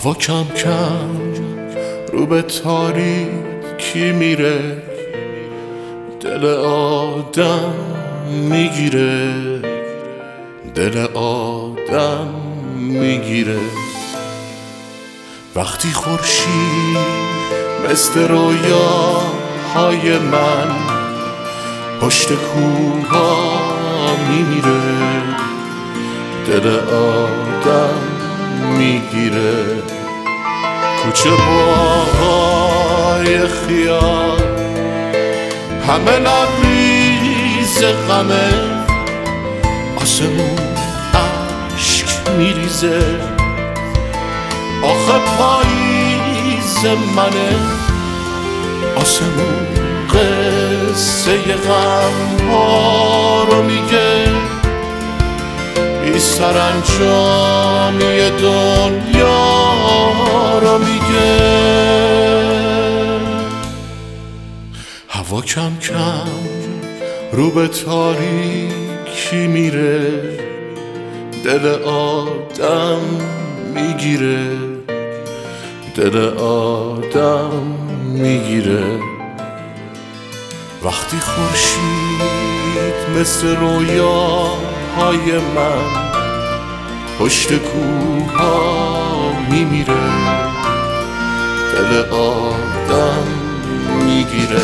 هوا کم کم رو به تاریکی میره، دل آدم میگیره، دل آدم میگیره. وقتی خورشید مثل رویاهای من پشت کوها میمیره، دل آدم میگیره. کوچه باهای خیال همه لبریز غمه، آسمون عشق میریزه، آخه پاییز منه، آسمون قصه غم ها رو میگه، بی سرانجامی دنیا رو میگه. هوا کم کم رو به تاریکی میره، دل آدم میگیره، دل آدم میگیره. وقتی خورشید مثل رویاهای من پشت کوها میمیره، دل آدم میگیره.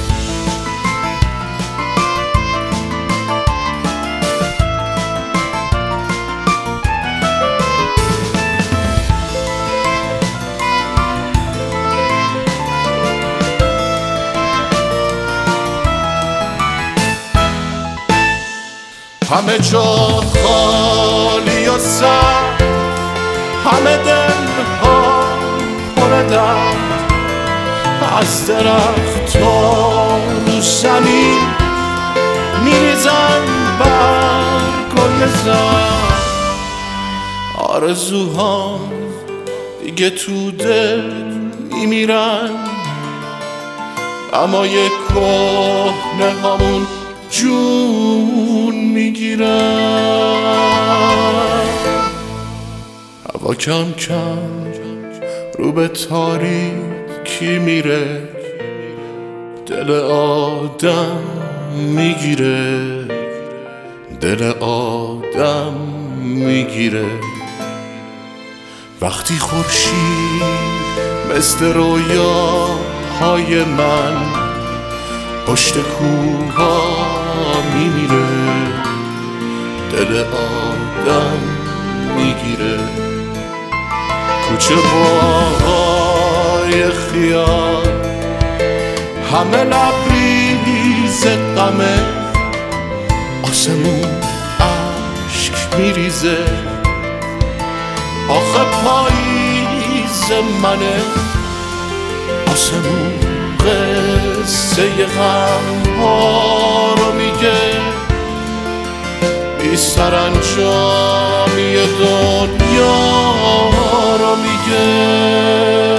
همه جا خالی و سر، همه دلها پر درد، از درختان و زمین میریزن برگای زرد. آرزوهام دیگه تو دل میمیرن، اما یک کهنه هامون جون میگیرن. هوا کم کم رو به تاریکی میره، دل آدم میگیره، دل آدم میگیره. وقتی خورشید مثل رویاهای من پشت کوها میمیره، دل آدم میگیره. کوچه باهای خیال همه لبریز غمه، آسمون عشق میریزه، آخه پاییز منه، آسمون قصه غم ها رو میگه، بی سرانجامی دنیا رو میگه.